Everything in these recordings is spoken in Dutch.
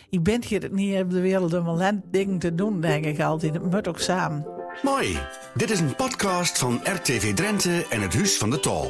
Ik ben hier niet op de wereld om alleen dingen te doen, denk ik altijd. Het moet ook samen. Mooi. Dit is een podcast van RTV Drenthe en het Huis van de Tol.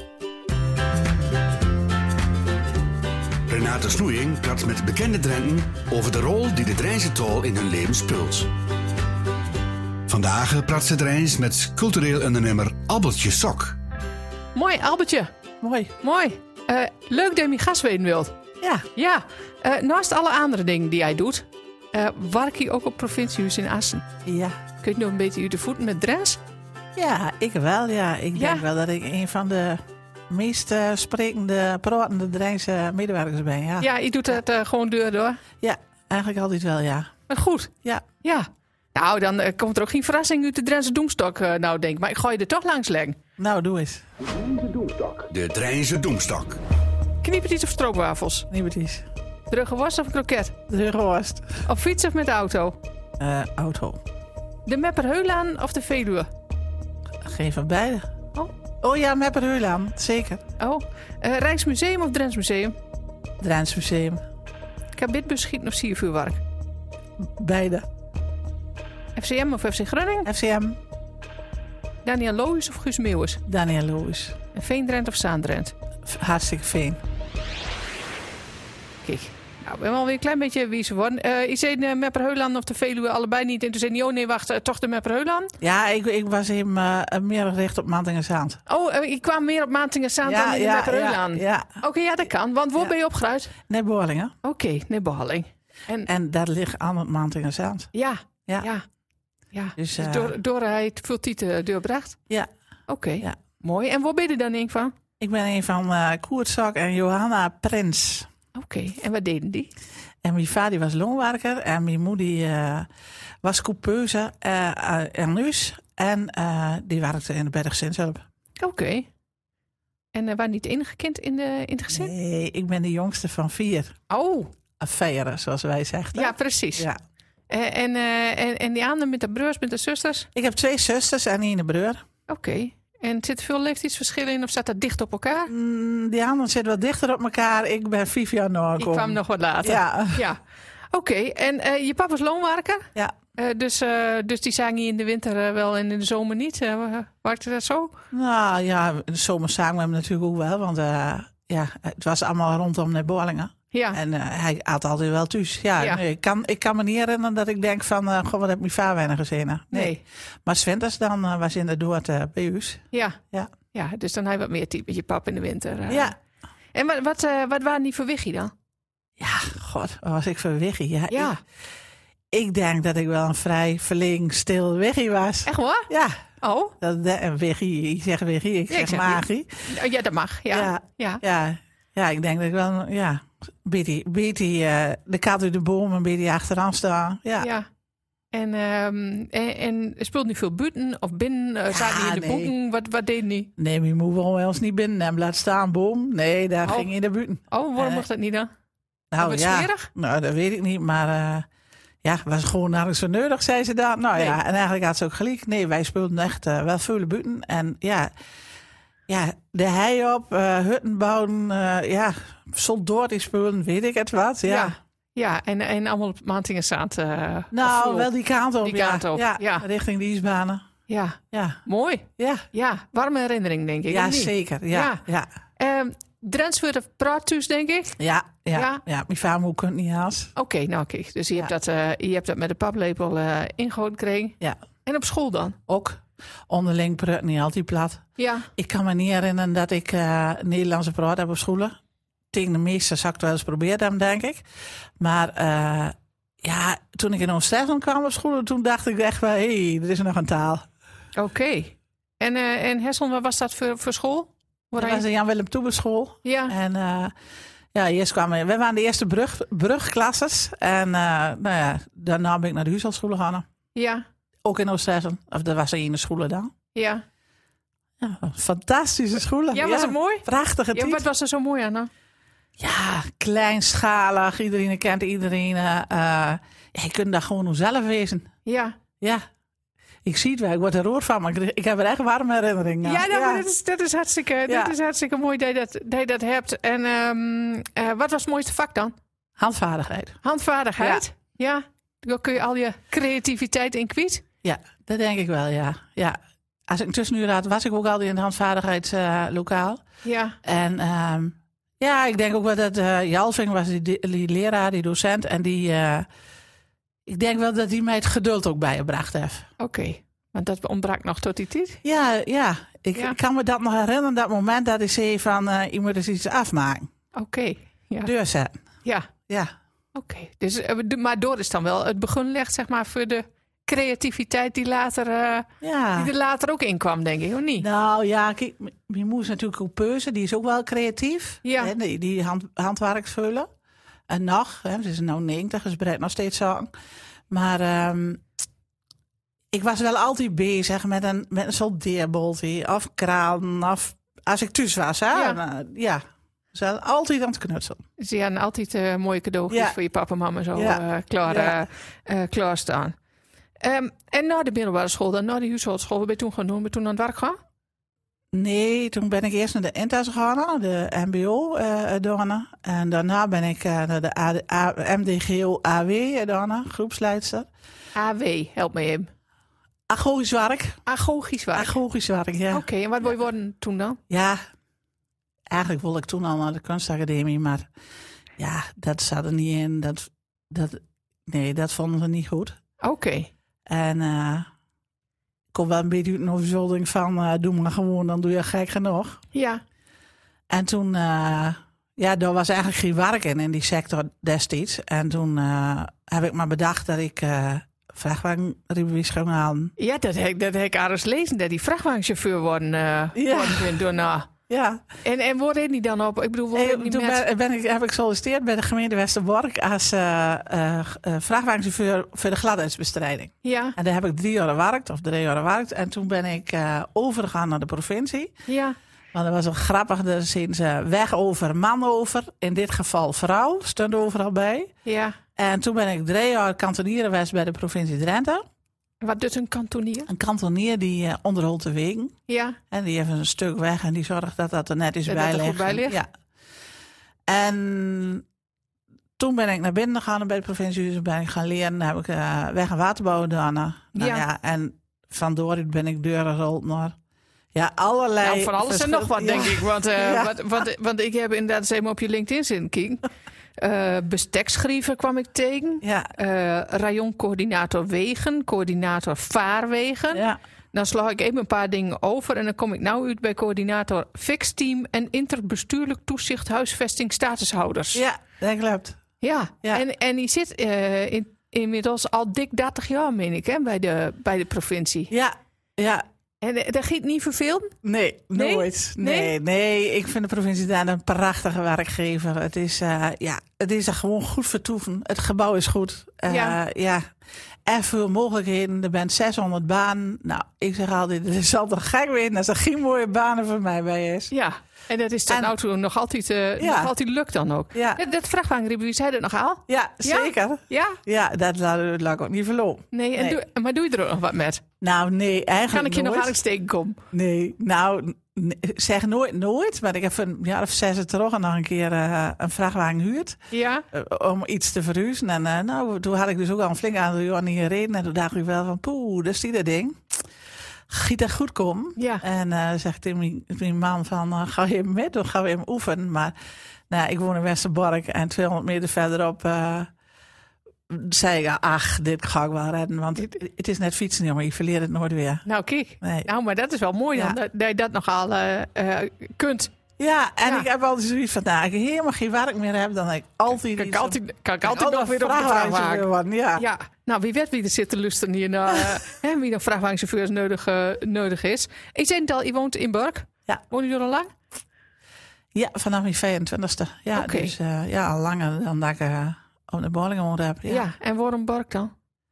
Renate Snoeing praat met bekende Drenten over de rol die de Drijnse Tol in hun leven speelt. Vandaag praat ze Drijns met cultureel ondernemer Albertje Sok. Mooi, Albertje. Mooi. Leuk dat je mijn gast weten wilt. Ja. Ja, naast alle andere dingen die jij doet, werk je ook op provinciehuis in Assen. Ja. Kun je nog een beetje uit de voeten met Drents? Ja, ik wel. Ja. Ik denk wel dat ik een van de meest sprekende, pratende Drijnse medewerkers ben. Ja, Ja, je doet het gewoon deur door. ja, eigenlijk altijd wel, ja. Maar goed. Ja. Ja. Nou, dan komt er ook geen verrassing uit de Drentse Doemstok, nou denk ik. Maar ik ga je er toch langs leggen. Nou, doe eens. De Drijnse Doemstok. Kniepertjes of stroopwafels? Niet precies. Drugge worst of een kroket? De worst. Op fiets of met de auto? Auto. De Mepperheulaan of de Veluwe? Geen van beide. Oh. Oh ja, Mepperheulaan. Zeker. Oh. Rijksmuseum of Drents Museum? Drents Museum. Kabitbus schieten of siervuurwerk? Beide. FCM of FC Groningen? FCM. Daniel Lohuis of Guus Meeuwis? Daniel Loos. En Veendrent of Zaandrent? Hartstikke fijn. Kijk, nou, ik ben wel weer een klein beetje wie ze worden. Is het Mepperheulaan of de Veluwe allebei niet? En toen zei oh nee, wacht, toch de Mepperheulaan? Ja, ik was hem meer gericht op Mantingezaand. Oh, ik kwam meer op Maantingersaan dan in de Mepperheulaan. Ja. Oké, ja, dat kan. Want waar ben je opgeruimd? Net Borlingen. Oké, nee, behalling. En dat ligt aan het Mantingezaand. Ja. Dus, Dus door hij het veel tieten doorbracht? Ja. Oké, Ja. mooi. En waar ben je dan een van? Ik ben een van Koert Sok en Johanna Prins. Oké, en wat deden die? En mijn vader was loonwerker en mijn moeder was coupeuse en neus. En die werkte in de Bergzinshulp. Oké. En waar niet enige kind in het gezin? Nee, ik ben de jongste van 4. Oh, Affaire, zoals wij zeggen. ja, precies. Ja. En die anderen met de broers, met de zusters? Ik heb 2 zusters en 1 broer. Oké. En zit er veel leeftijdsverschil in of staat dat dicht op elkaar? Die anderen zitten wat dichter op elkaar. Ik ben 5 jaar na Ik kwam nog wat later. Ja. Oké, en je papa is loonwerker? Ja. Dus die zagen je in de winter wel en in de zomer niet. Werkte dat zo? Nou ja, in de zomer zagen we hem natuurlijk ook wel. Want het was allemaal rondom naar Borlingen. Ja. En hij had altijd wel thuis. Ja. Ja. Nee, ik kan me niet herinneren dat ik denk van... goh, wat heb mijn vader weinig gezien. Nee. Maar 's winters dan was inderdaad bij ons. Ja. Ja. Ja, dus dan heb je wat meer type met je pap in de winter. Ja. En wat waren die voor wiggie dan? Ja, god, wat was ik voor wiggie. Ja. Ja. Ik denk dat ik wel een vrij verlegen, stil wiggie was. Echt hoor? Ja. Oh? Een wiggie, ik zeg wiggie, ik zeg magie. Ja, dat mag. Ja, ik denk dat ik wel, beetje de kat uit de boom een beetje achteraan staan. Ja. En speelt niet veel buiten of binnen? Zaten die in de boeken? Wat deed die? Nee, mijn moeder wil ons niet binnen en laat staan, boom. Nee, daar ging in de buiten. Oh, waarom mocht dat niet dan? Nou wat ja, smerig? nou, dat weet ik niet, maar was gewoon nergens zo nodig, zei ze dan. Nou ja, en eigenlijk had ze ook gelijk. Nee, wij speelden echt wel veel buiten. En ja, de hei op, hutten bouwen, soldaat die spullen, weet ik het wat. Ja, en allemaal op Maantingersand. Nou, wel die kant op. Die kant op, ja. Richting de ijsbanen. Ja. Mooi. Ja, warme herinnering, denk ik. Ja, zeker. Ja. Drents voor de praathuis, denk ik? Ja. Mijn vader kunt niet haast. Oké, nou kijk. Dus je hebt dat met de paplepel ingehouden gekregen. Ja. En op school dan? Ook. Onderling praat niet altijd plat. Ja. Ik kan me niet herinneren dat ik Nederlandse praat heb op school. Tegen de meeste zou ik het wel eens proberen hebben, denk ik. Maar toen ik in Oost-Friesland kwam op school, toen dacht ik echt wel, hé, er is nog een taal. Oké. En Hessel, wat was dat voor school? Dat was de Jan Willem Toeberschool. Ja. En eerst kwamen we waren de eerste brugklasses. En daarna ben ik naar de huishoudschool gegaan. Ja. Ook in Oost-Friesland. Of dat was in de scholen dan. Ja. Ja, fantastische scholen. Ja, was het mooi? Prachtige tijd. Ja, wat was er zo mooi aan dan? Ja, kleinschalig. Iedereen kent iedereen. Je kunt daar gewoon zelf wezen. Ja. Ja. Ik zie het wel, ik word er rood van, maar ik heb er echt warme herinneringen aan. Ja, maar dat is hartstikke mooi dat je dat hebt. En wat was het mooiste vak dan? Handvaardigheid. Handvaardigheid? Ja. Dan kun je al je creativiteit in kwijt? Ja, dat denk ik wel, ja. Als ik een tussenuur had, was ik ook altijd in het handvaardigheidslokaal. Ja. En ik denk ook wel dat Jalving was die leraar, die docent. En ik denk wel dat hij mij het geduld ook bijgebracht heeft. Oké. Want dat ontbrak nog tot die tijd? Ja. Ik kan me dat nog herinneren, dat moment dat ik zei van, je moet eens iets afmaken. Oké. Ja. Deur zetten. Ja. Oké. Dus, maar door is dan wel het begin legt, zeg maar, voor de creativiteit die er later ook in kwam, denk ik, of niet? Nou ja, kijk, mijn moeder is natuurlijk ook peuze, die is ook wel creatief. Ja. Hè, die handwerksvullen. En nog, hè, ze is nou 90, dus breidt nog steeds aan. Maar ik was wel altijd bezig met een soldeerboltje of kraan. Of als ik thuis was, hè. Ja. Ze hadden altijd aan het knutselen. Ze hadden altijd mooie cadeautjes voor je papa en mama zo klaarstaan. En na de middelbare school, dan na de huishoudschool, wat ben je toen gaan doen? Ben je toen aan het werk gaan? Nee, toen ben ik eerst naar de INTAS gegaan, de mbo gedaan. En daarna ben ik naar de MDGO-AW gedaan, groepsleidster. AW, help me even. Agogisch werk. Agogisch werk, ja. Oké, en wat wil je worden toen dan? Ja, eigenlijk wilde ik toen al naar de kunstacademie, maar ja, dat zat er niet in. Dat vonden we niet goed. Oké. En ik kom wel een beetje uit een overzolding van, doe maar gewoon, dan doe je gek genoeg. Ja. En toen, daar was eigenlijk geen werk in die sector destijds. En toen heb ik maar bedacht dat ik vrachtwagenrevies ging halen. Ja, dat heb ik ergens lezen, dat die vrachtwagenchauffeur worden daarna. Ja. En waar reed die dan op? Ik bedoel, heb ik gesolliciteerd bij de gemeente Westerbork als vrachtwagenchauffeur voor de gladheidsbestrijding. Ja. En daar heb ik 3 jaar gewerkt. En toen ben ik overgegaan naar de provincie. Ja. Want dat was wel grappig. Er sinds weg over, man over. In dit geval vrouw, stond overal bij. Ja. En toen ben ik 3 jaar kantonier geweest bij de provincie Drenthe. Wat doet een kantonier? Een kantonier die onderhoudt de wegen. Ja. En die heeft een stuk weg en die zorgt dat dat er net is bij ligt. Ja. En toen ben ik naar binnen gegaan bij de provincie. Dus ben ik gaan leren. Dan heb ik weg- en waterbouw gedaan. En van daaruit ben ik deuren gerold naar allerlei... Nou, van alles en nog wat, denk ik. Want ik heb inderdaad eens even op je LinkedIn zitten kijken. Bestekschrijver kwam ik tegen. Ja. Rayoncoördinator wegen, coördinator vaarwegen. Ja. Dan sla ik even een paar dingen over. En dan kom ik nou uit bij coördinator fixteam en interbestuurlijk toezicht huisvesting statushouders. Ja, dat klopt. Ja. En die zit inmiddels al dik 30 jaar, meen ik, hè, bij de provincie. Ja. En dat giet niet verveeld? Nee, nooit. Nee, ik vind de provincie daar een prachtige werkgever. Het is er gewoon goed vertoeven. Het gebouw is goed. En veel mogelijkheden. Er bent 600 banen. Nou, ik zeg altijd, het is altijd gek weten als er geen mooie banen voor mij bij is. Ja, en dat is tot nou toe nog altijd lukt dan ook. Ja. Dat vrachtwagenrebuur, zei dat nog al? Ja, zeker. Ja? Ja, dat laat ik ook niet verloren. Nee, maar doe je er ook nog wat met? Nou, nee, eigenlijk kan ik je nooit. nog aansteken komen? Nee, nou, zeg nooit. Maar ik heb een jaar of 6 terug nog een keer een vrachtwagen gehuurd. Ja. Om iets te verhuizen. En toen had ik dus ook al een flink aantal jaar niet gereden. En toen dacht ik wel van, dat is dat ding. Giet dat goed komen. Ja. En zegt mijn man van, ga je even met? Dan gaan we even oefenen. Maar ik woon in Westerbork. En 200 meter verderop zei ik, dit ga ik wel redden. Want het is net fietsen, jongen. Je verleert het nooit weer. Nou, kijk. Nee. Nou, maar dat is wel mooi dan, dat je dat nogal kunt. Ja, en ik heb altijd zoiets van, ik helemaal geen werk meer heb, dan heb ik altijd kan ik altijd nog weer op de vrachtwagen. Ja. Nou, wie weet wie er zit te luisteren hier naar wie nog vrachtwagenchauffeurs nodig is. Ik zei het al, je woont in Bork. Ja. Woon je er al lang? Ja, vanaf mijn 25e. Ja, okay. Dus al langer dan dat ik op de Borling gewoond heb. Ja, en waarom Bork dan?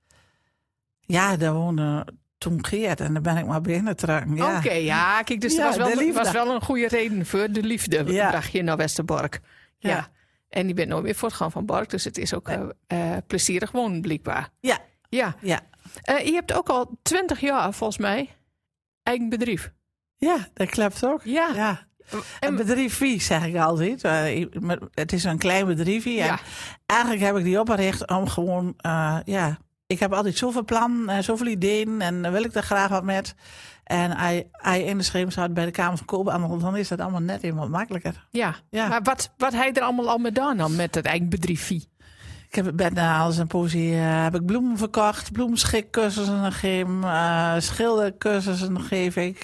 Ja, daar woonde toen Geert en daar ben ik maar binnen trekken. Ja. Oké, kijk, dus er was wel een goede reden voor de liefde. Bracht je naar Westerbork. Ja. En die bent nooit meer voortgegaan van Bork, dus het is ook plezierig wonen, blijkbaar. Ja. Je hebt ook al 20 jaar, volgens mij, eigen bedrijf. Ja, dat klopt ook. Ja. Een bedrijfje, zeg ik altijd. Het is een klein bedrijfje. Ja. En eigenlijk heb ik die opgericht om gewoon... ik heb altijd zoveel plannen, zoveel ideeën en dan wil ik er graag wat met. En hij in de scheem staat bij de Kamer van Koophandel, dan is dat allemaal net even wat makkelijker. Ja. Maar wat hij er allemaal al mee gedaan dan met het eigen bedrijfje? Ik heb bij als een poëzie heb ik bloemen verkocht, bloemschikcursussen gegeven, schildercursussen geef ik.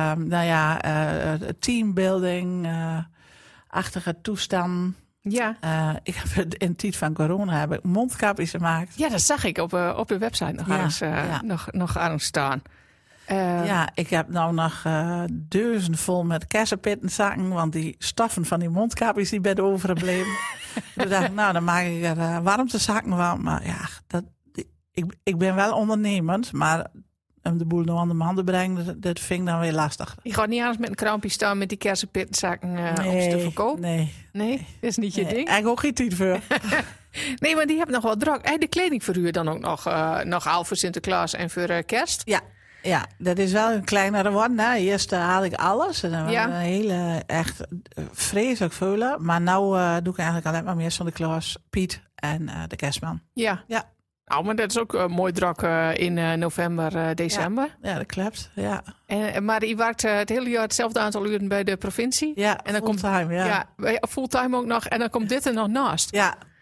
Teambuilding-achtige toestanden. Ja. Ik heb in de tijd van corona heb ik mondkapjes gemaakt. Ja, dat zag ik op de website nog aan staan. Ik heb nou nog deuzen vol met kersenpittenzakken, want die stoffen van die mondkapjes die ben overgebleven. Toen dacht ik, dan maak ik er warmtezakken van. Maar ja, ik ben wel ondernemend, maar om de boel nog aan de handen brengen, dat vind ik dan weer lastig. Je gaat niet eens met een krampje staan met die kersenpittenzakken om ze te verkopen? Nee, dat is niet je ding? Ik ook geen tijd voor. Nee, maar die hebben nog wel druk. De kledingverhuur dan ook nog al voor Sinterklaas en voor kerst? Ja, dat is wel een kleinere one. Hè. Eerst haal ik alles. En dan een hele, echt vreselijk vullen. Maar nu doe ik eigenlijk alleen maar meer Sinterklaas, Piet en de kerstman. Ja. Nou, maar dat is ook mooi druk in november, december. Ja, dat klopt. Ja. Maar je werkt het hele jaar hetzelfde aantal uren bij de provincie. Ja, en dan fulltime. Ja, fulltime ook nog. En dan komt dit er nog naast.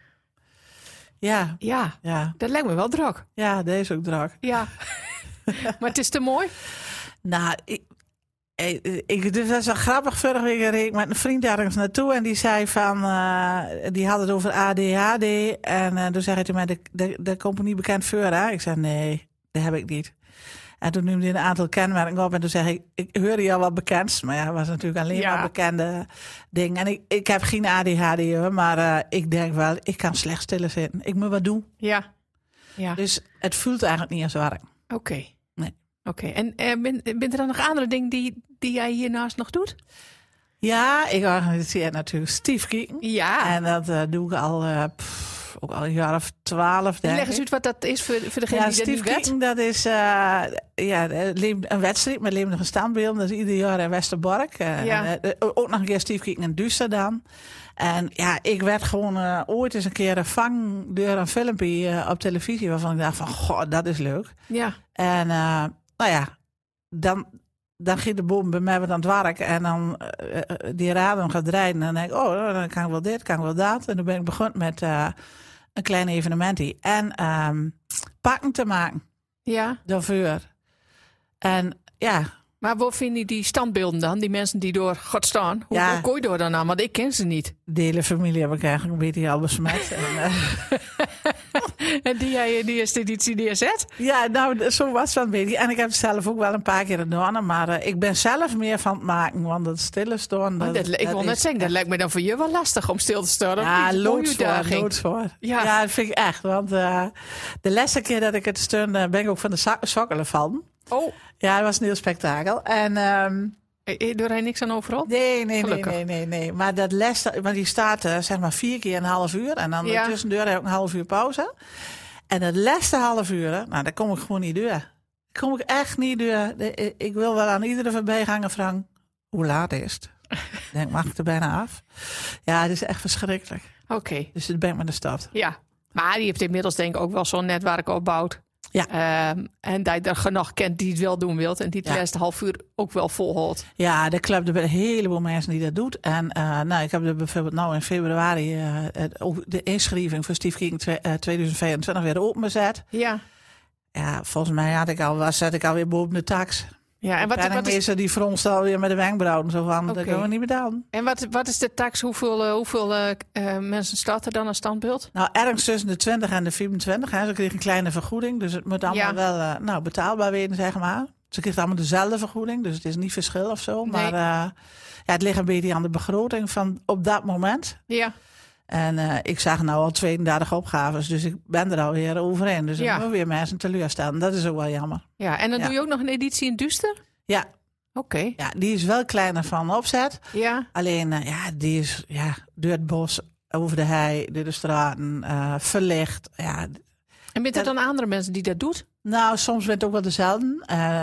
Ja. Dat lijkt me wel druk. Ja, dat is ook druk. Ja. Maar het is te mooi? Nou, dat was wel grappig. Vorige week reed ik met een vriend ergens naartoe. En die zei van... die had het over ADHD. En toen zei hij tegen mij... Dat komt me niet bekend voor, hè? Ik zei, nee, dat heb ik niet. En toen noemde hij een aantal kenmerken op. En toen zei ik hoorde je al wat bekend. Maar ja, het was natuurlijk alleen maar bekende dingen. En ik heb geen ADHD, maar ik denk wel... Ik kan slecht stilzitten. Ik moet wat doen. Ja. Dus het voelt eigenlijk niet als werk. Oké. Nee. Oké. En bent er dan nog andere dingen die jij hiernaast nog doet? Ja, ik organiseer natuurlijk stiefkieken. Ja. En dat doe ik al een jaar of 12, denk ik. Leg eens uit wat dat is voor degene die dat niet weet. Dat is een wedstrijd met levendige standbeelden. Dat is ieder jaar in Westerbork. Ook nog een keer stiefkieken in Duister dan. En ja, ik werd gewoon ooit eens een keer vang door een filmpje op televisie waarvan ik dacht van, goh, dat is leuk. Ja. En dan ging de boom bij mij wat aan het werk en dan die radar gaat draaien en dan denk ik, dan kan ik wel dit, kan ik wel dat. En toen ben ik begonnen met een klein evenementje en pakken te maken. Ja. Daarvoor. En ja. Maar waar vind je die standbeelden dan? Die mensen die door God staan? Hoe kooi je door dan aan? Want ik ken ze niet. De hele familie heb ik eigenlijk een beetje al besmet. En die eerste editie neerzet? Ja, nou, zo was het een beetje. En ik heb het zelf ook wel een paar keer gedaan. Maar ik ben zelf meer van het maken. Want het stille staan... Ik wil net zeggen, dat lijkt me dan voor je wel lastig om stil te staan. Ja, loodsvoor. Ja, dat vind ik echt. Want de laatste keer dat ik het steunde, ben ik ook van de sokkelen van. Oh. Ja, het was een heel spektakel. En... doe hij niks aan overal? Nee. Maar dat les, want die staat zeg maar 4 keer een half uur. En dan tussendoor heb ik ook een half uur pauze. En dat laatste half uur, daar kom ik gewoon niet door. Daar kom ik echt niet door. Ik wil wel aan iedere voorbijganger vragen, hoe laat is het? Ik denk, mag ik er bijna af? Ja, het is echt verschrikkelijk. Oké. Dus het ben ik met de stad. Ja, maar die heeft inmiddels denk ik ook wel zo'n netwerk opgebouwd. Ja. En dat je er genoeg kent die het wel doen wilt. En die het laatste half uur ook wel volhoudt. Ja, er klopt. Er zijn een heleboel mensen die dat doen. En ik heb er bijvoorbeeld nou in februari de inschrijving voor Stiefkieken 2025 weer opengezet. Ja. Ja, volgens mij zat ik alweer boven de tax. Ja, en wat is die fronst alweer met de wenkbrauwen zo van, dat kunnen we niet betalen. En wat is de tax? Hoeveel mensen staat er dan als standbeeld? Nou, ergens tussen de 20 en de 25. Hè. Ze kregen een kleine vergoeding, dus het moet allemaal wel betaalbaar worden, zeg maar. Ze kregen allemaal dezelfde vergoeding, dus het is niet verschil of zo. Nee. Maar het ligt een beetje aan de begroting van op dat moment. Ja. En ik zag nou al 32 opgaves, dus ik ben er alweer overheen. Dus ik moet weer mensen teleurstellen. Dat is ook wel jammer. Ja, en dan doe je ook nog een editie in Duister? Ja. Oké. Ja, die is wel kleiner van opzet. Ja. Alleen, die is door het bos, over de hei, door de straten, verlicht. Ja. En bent er dan andere mensen die dat doen? Nou, soms bent het ook wel dezelfde.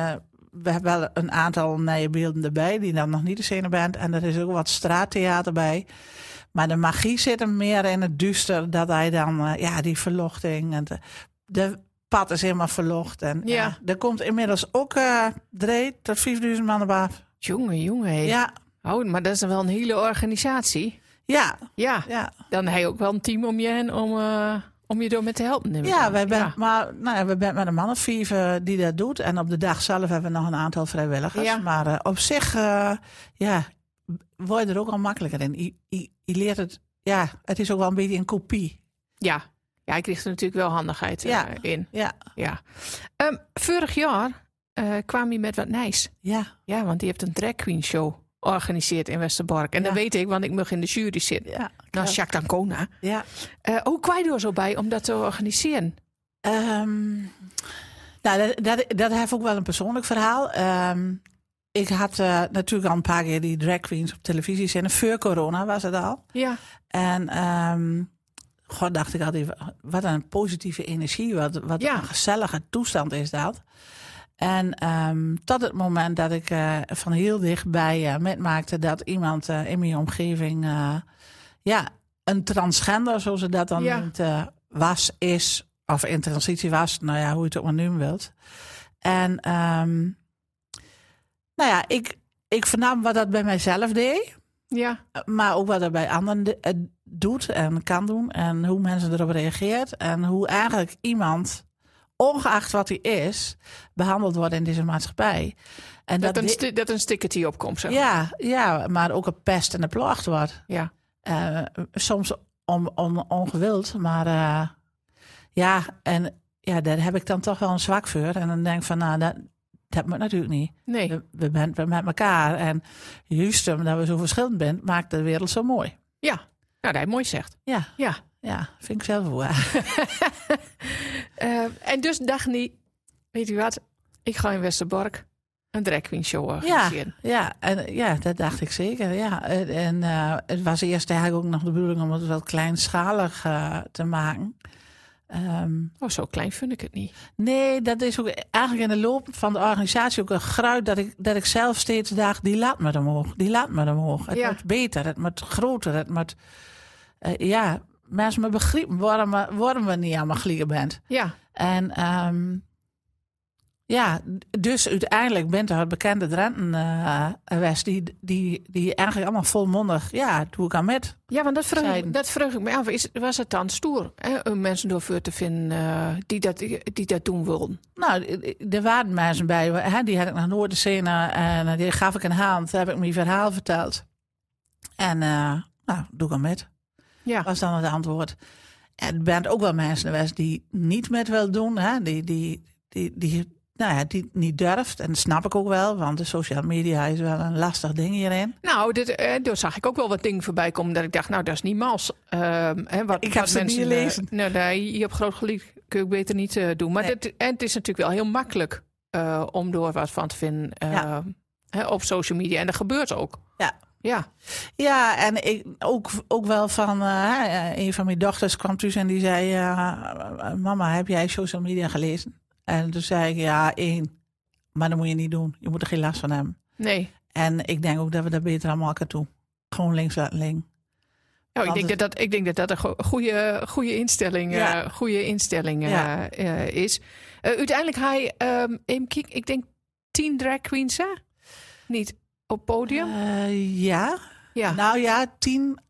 we hebben wel een aantal nieuwe beelden erbij die dan nog niet te zien bent. En er is ook wat straattheater bij. Maar de magie zit hem meer in het duister. Dat hij dan, die verlochting. En de pad is helemaal verlocht. En er komt inmiddels ook 3 tot 5.000 man op af. Jongen. Hey. Ja. Oh, maar dat is wel een hele organisatie. Ja. Dan heb je ook wel een team om je heen om je door met te helpen. We zijn met een man of 5 die dat doet. En op de dag zelf hebben we nog een aantal vrijwilligers. Ja. Maar op zich, word je er ook al makkelijker in. Je leert het, het is ook wel een beetje een kopie. Ja, ik kreeg er natuurlijk wel handigheid in. Ja. Vorig jaar kwam je met wat nijs. Ja, want die heeft een drag queen show georganiseerd in Westerbork. En dat weet ik, want ik mag in de jury zitten. Ja, nou, Jacques D'Ancona. Ja. Hoe kwam je er zo bij om dat te organiseren? Dat heeft ook wel een persoonlijk verhaal. Ik had natuurlijk al een paar keer die drag queens op televisie zien. Voor corona was het al. Ja. En dacht ik altijd, wat een positieve energie. Wat een gezellige toestand is dat. En tot het moment dat ik van heel dichtbij metmaakte dat iemand in mijn omgeving een transgender, zoals ze dat dan noemt, is, of in transitie was, hoe je het ook maar noemen wilt. En ik vernam wat dat bij mijzelf deed. Ja. Maar ook wat dat bij anderen doet en kan doen. En hoe mensen erop reageert. En hoe eigenlijk iemand, ongeacht wat hij is, behandeld wordt in deze maatschappij. En dat een stickertje opkomt, zeg. Ja, maar ook een pest en een placht wordt. Ja. Soms ongewild, maar daar heb ik dan toch wel een zwak voor. En dan denk ik van, dat moet natuurlijk niet. Nee. We zijn met elkaar. En juist omdat we zo verschillend zijn, maakt de wereld zo mooi. Ja, nou, dat heb je mooi zegt. Ja, vind ik zelf wel. En dus dacht niet, weet u wat, ik ga in Westerbork een drag queen show organiseren. Ja, dat dacht ik zeker. Ja. En het was eerst eigenlijk ook nog de bedoeling om het wat kleinschalig te maken. Zo klein vind ik het niet. Nee, dat is ook eigenlijk in de loop van de organisatie ook een gruit dat ik zelf steeds dacht, die laat me omhoog. Het wordt beter, het wordt groter, het moet... mensen me begrijpen waarom we niet allemaal glieren bent. Ja. En dus uiteindelijk bent er bekende Drenten geweest die eigenlijk allemaal volmondig, doe ik aan met. Ja, want dat vraag ik me af. Was het dan stoer om mensen door te vinden die dat doen wilden? Nou, er waren mensen bij, die had ik nog nooit gezien en die gaf ik een hand, heb ik mijn verhaal verteld. En doe ik aan met. Ja. Was dan het antwoord. En er bent ook wel mensen geweest die niet met wil doen, die niet durft. En dat snap ik ook wel, want de social media is wel een lastig ding hierin. Nou, daar zag ik ook wel wat dingen voorbij komen dat ik dacht, nou, dat is niet mals. Ik heb ze niet gelezen. Je hebt groot gelijk, kun je beter niet doen. Maar het is natuurlijk wel heel makkelijk om door wat van te vinden op social media. En dat gebeurt ook. Ja, en ik ook wel van een van mijn dochters kwam thuis en die zei, mama, heb jij social media gelezen? En toen zei ik, 1. Maar dat moet je niet doen. Je moet er geen last van hebben. Nee. En ik denk ook dat we dat beter allemaal elkaar doen. Gewoon links laten liggen. Ik denk dat een goede instelling is. Uiteindelijk hij, ik denk 10 drag queens, hè? Niet op podium? Ja. Nou ja, 10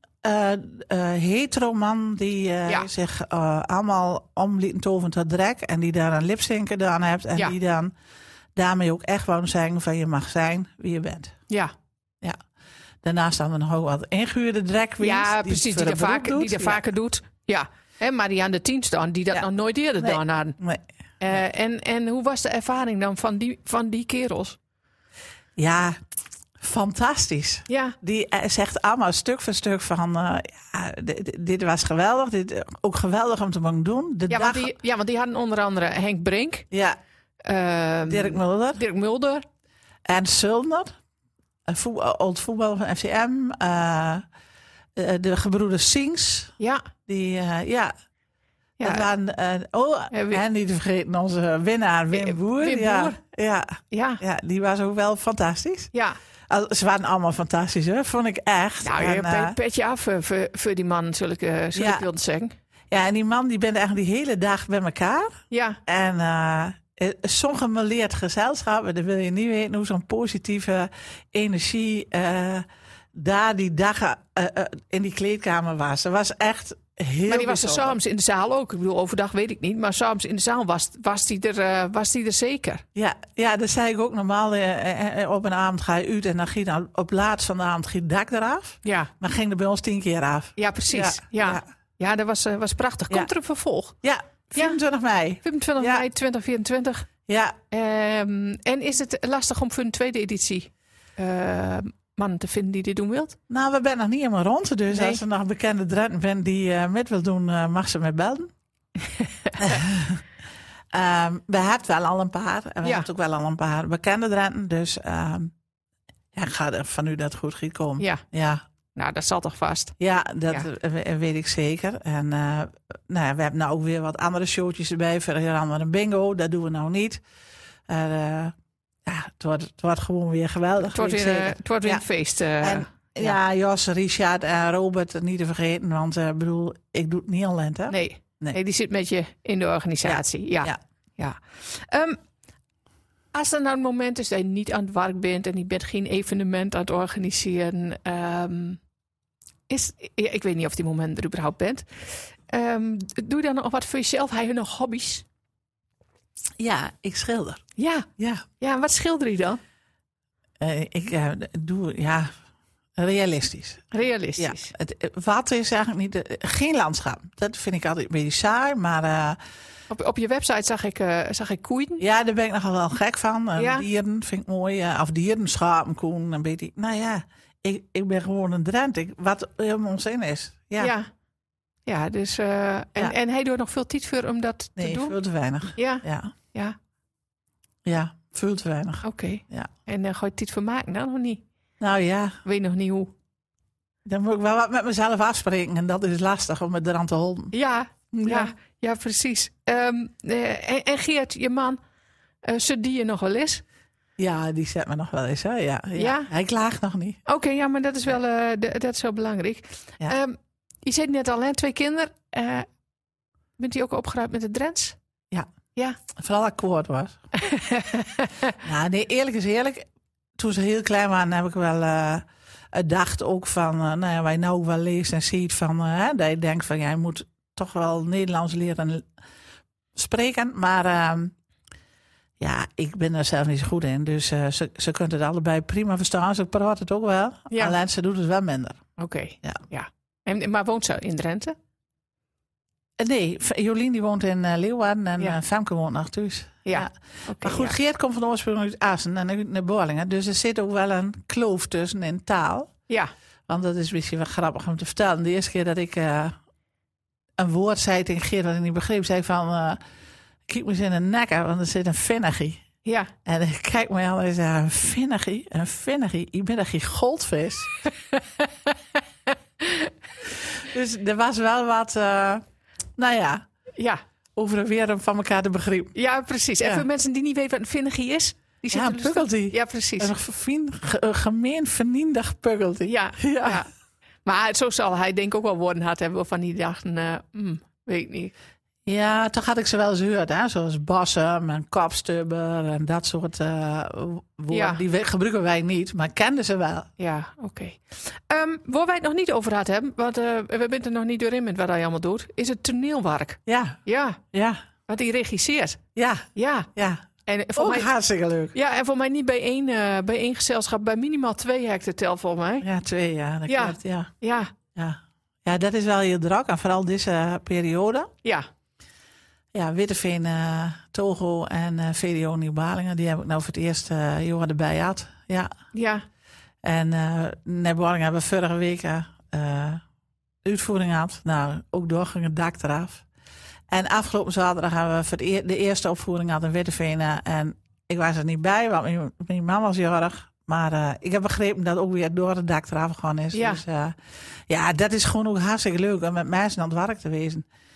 hetero man die zich allemaal omlieten tovend tot drag en die daar een lipzinker gedaan hebt en die dan daarmee ook echt wou zeggen van je mag zijn wie je bent. Ja. Daarnaast staan er nog ook wat ingehuurde drag queens. Ja, precies, die dat vaker doet. Ja, maar die aan de 10 staan, die dat nog nooit eerder gedaan hadden. Nee. En hoe was de ervaring dan van die kerels? Ja, fantastisch. Ja. Die zegt allemaal stuk voor stuk van... dit was geweldig. Dit ook geweldig om te mogen doen. Want die hadden onder andere Henk Brink. Ja. Dirk Mulder. En Sulner. Oud voetballer van FCM. De gebroeders Sings. Ja. Die, Dat waren, en niet te vergeten onze winnaar Wim Boer. Wim Boer. Ja, die was ook wel fantastisch. Ja. Ze waren allemaal fantastisch, hè? Vond ik echt. Nou, je petje af voor die man, zul ik willen zeggen. Ja, en die man die bent eigenlijk die hele dag bij elkaar. Ja. En zo'n gemêleerd gezelschap. En dan wil je niet weten hoe zo'n positieve energie daar die dagen in die kleedkamer was. Ze was echt heel Maar die was er bijzonder. soms in de zaal ook. Ik bedoel, overdag weet ik niet. Maar soms in de zaal was die er zeker. Ja, dat zei ik ook normaal. Op een avond ga je uit en dan ging dan op laatst van de avond ging het dak eraf. Ja. Maar ging er bij ons 10 keer af. Ja, precies. Ja, dat was prachtig. Komt er een vervolg? Ja, 24 mei. 25 mei 2024. Ja. En is het lastig om voor een tweede editie mannen te vinden die dit doen wilt? Nou, we zijn nog niet helemaal rond. Dus als er nog bekende Drenten bent die met wil doen, mag ze mij bellen. We hebben wel al een paar. En we hebben ook wel al een paar bekende Drenten. Dus ik ga er van u dat het goed gaat komen. Ja. Nou, dat zal toch vast? Ja, dat weet ik zeker. En we hebben nou ook weer wat andere showtjes erbij. Verder andere een bingo, dat doen we nou niet. Het wordt gewoon weer geweldig. Het wordt weer een feest. Jos, Richard en Robert niet te vergeten. Want ik doe het niet alleen. Hè? Nee, die zit met je in de organisatie. Ja. Als er nou een moment is dat je niet aan het werk bent en je bent geen evenement aan het organiseren. Ik weet niet of die moment er überhaupt bent. Doe je dan nog wat voor jezelf? Heb je nog hobby's? Ja, ik schilder. Ja, wat schilder je dan? Ik doe, realistisch. Realistisch. Ja, wat is eigenlijk niet... geen landschap. Dat vind ik altijd een beetje saai, maar... Op je website zag ik koeien. Ja, daar ben ik nogal wel gek van. Dieren vind ik mooi. Of dieren, schapen, koen, een beetje... Nou ja, ik ben gewoon een Drent. Wat helemaal onzin is. Ja, dus... En hij doet nog veel tijd voor om dat te doen? Nee, veel te weinig. Ja, veel te weinig. Oké. Ja. En ga je tijd voor maken dan nog niet? Nou ja. Weet nog niet hoe. Dan moet ik wel wat met mezelf afspreken. En dat is lastig om het eraan te houden. Ja, precies. En Geert, je man, zit die je nog wel eens? Ja, die zet me nog wel eens. Hè? Ja. Hij klaagt nog niet. Oké, ja, maar dat is wel belangrijk. Ja. Je zei net al, hè, 2 kinderen. Bent u ook opgeruimd met de Drents? Ja. Vooral akkoord was. Nou, nee, eerlijk is eerlijk. Toen ze heel klein waren, heb ik wel gedacht ook van... wij nou wel leest en ziet van... dat je denkt van, jij moet toch wel Nederlands leren spreken. Maar ik ben er zelf niet zo goed in. Dus ze kunnen het allebei prima verstaan. Ze praat het ook wel. Ja. Alleen ze doet het wel minder. Oké. Ja. Maar woont ze in Drenthe? Nee, Jolien die woont in Leeuwarden en Femke woont nog thuis. Ja. Okay, maar goed, Geert komt van oorsprong uit Assen en uit naar Borlingen. Dus er zit ook wel een kloof tussen in taal. Ja. Want dat is misschien wel grappig om te vertellen. De eerste keer dat ik een woord zei tegen Geert wat ik niet begreep, zei van... kijk me eens in de nekken, want er zit een vinnigie. Ja. En ik kijk me aan en zei, een vinnigie? Je bent een goldvis. Dus er was wel wat... over en weer van elkaar te begrip. Ja, precies. En voor mensen die niet weten wat een vinnigie is... Die een pukkeltie. Ja, precies. Een gemeen verniendig pukkeltie. Ja. Maar zo zal hij denk ik ook wel woorden gehad hebben... van die dachten, weet ik niet. Ja, toch had ik ze wel eens gehoord. Hè? Zoals bassem en kopstubber en dat soort woorden. Ja. Die gebruiken wij niet, maar kenden ze wel. Ja, oké. Waar wij het nog niet over hadden hebben... want we zijn er nog niet doorheen met wat hij allemaal doet... is het toneelwerk. Ja. Wat hij regisseert. Ja. En voor ook mij, hartstikke leuk. Ja, en voor mij niet bij één gezelschap... bij minimaal 2 hectare tel, volgens mij. Ja, 2, ja. Dat klopt, Ja. Ja, dat is wel heel druk. En vooral deze periode. Ja, Witteveen, Togo en VDO Nieuw-Balingen. Die heb ik nou voor het eerst jaren erbij gehad. Ja. En Nieuw-Balingen hebben we vorige week uitvoering gehad. Nou, ook doorging het dak eraf. En afgelopen zaterdag hebben we voor de eerste opvoering gehad in Witteveen. En ik was er niet bij, want mijn man was jarig. Maar ik heb begrepen dat ook weer door het dak eraf gegaan is. Ja. Dus dat is gewoon ook hartstikke leuk om met mensen aan het werk te wezen.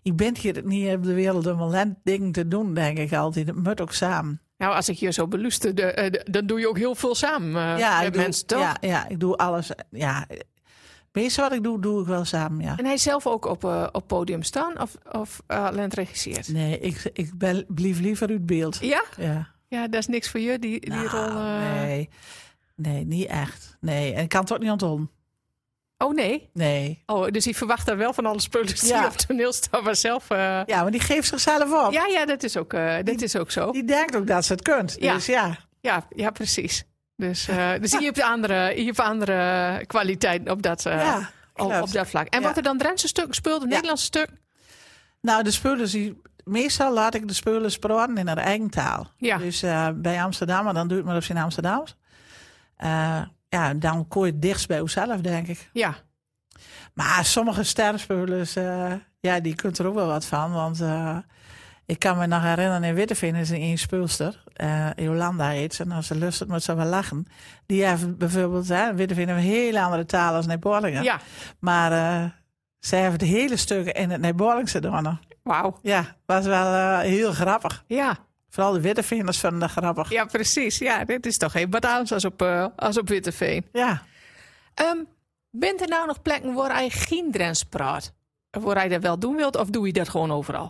je bent hier niet op de wereld om alleen dingen te doen, denk ik altijd. Het moet ook samen. Nou, als ik je zo beluister, dan doe je ook heel veel samen met mensen, toch? Ja, ik doe alles. Ja, meestal wat ik doe ik wel samen, ja. En hij zelf ook op podium staan of alleen regisseert? Nee, ik blijf liever uit beeld. Ja? Ja. Ja, dat is niks voor je, die rol? Nee, niet echt. Nee, en ik kan het ook niet onthouden. Oh, nee? Nee. Oh, dus hij verwacht daar wel van alle spullen die op toneel staan, maar zelf... Ja, maar die geeft zichzelf op. Ja, dat is ook zo. Die denkt ook dat ze het kunt. Ja. Dus ja. Ja, precies. Dus je hebt andere kwaliteiten op dat vlak. En wat er dan Drentse stuk speelt, een Nederlandse stuk? Nou, de spullen meestal laat ik de spullen spraken in haar eigen taal. Ja. Dus bij Amsterdam, dan doe ik maar op zijn Amsterdams. Dan kom je het dichtst bij jezelf, denk ik. Ja. Maar sommige sterrenspullen, die kunt er ook wel wat van. Want ik kan me nog herinneren, in Witteveen is een speelster. Jolanda heet ze. En als ze lust het, moet ze wel lachen. Die heeft bijvoorbeeld, Witteveen heeft een hele andere taal als Nijbollingen. Ja. Maar zij heeft de hele stukken in het Nijbollingse gedaan. Wauw. Ja, was wel heel grappig. Ja. Vooral de Witteveeners vonden dat grappig. Ja, precies. Ja, dit is toch even wat anders als op Witteveen. Ja. Bent er nou nog plekken waar je geen Drents praat? Waar je dat wel doen wilt, of doe je dat gewoon overal?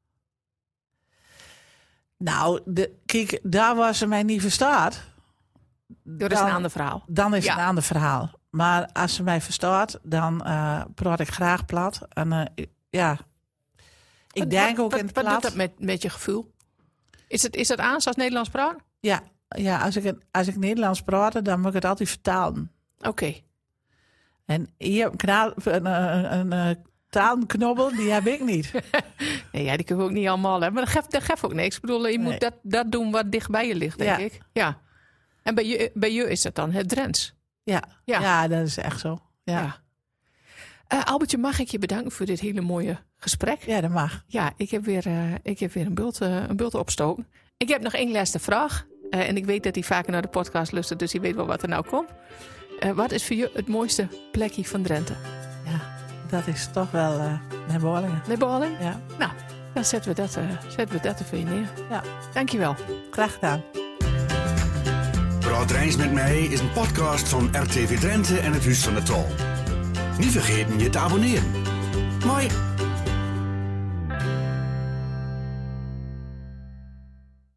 Nou, kijk, daar waar ze mij niet verstaat... Dat is een ander verhaal. Dan is het een ander verhaal. Maar als ze mij verstaat, dan praat ik graag plat. En ik denk ook in het plat... Wat doet dat met je gevoel? Is dat aan zoals Nederlands praat? Ja, als ik Nederlands praat, dan moet ik het altijd vertalen. Oké. En hier een taalknobbel, die heb ik niet. Nee, die kunnen we ook niet allemaal hebben. Maar dat geeft ook niks. Ik bedoel, je moet dat doen wat dicht bij je ligt, denk ik. Ja. En bij je is het dan het Drents? Ja, dat is echt zo. Ja. Albertje, mag ik je bedanken voor dit hele mooie gesprek? Ja, dat mag. Ja, ik heb weer een bult opstoken. Ik heb nog één laatste vraag. En ik weet dat hij vaker naar de podcast luistert, dus hij weet wel wat er nou komt. Wat is voor je het mooiste plekje van Drenthe? Ja, dat is toch wel Nijbollingen. Nijbollingen? Ja. Nou, dan zetten we dat er voor je neer. Ja. Dankjewel. Graag gedaan. Praat Drijns met mij is een podcast van RTV Drenthe en het Huis van de Tol. Niet vergeten je te abonneren. Mooi.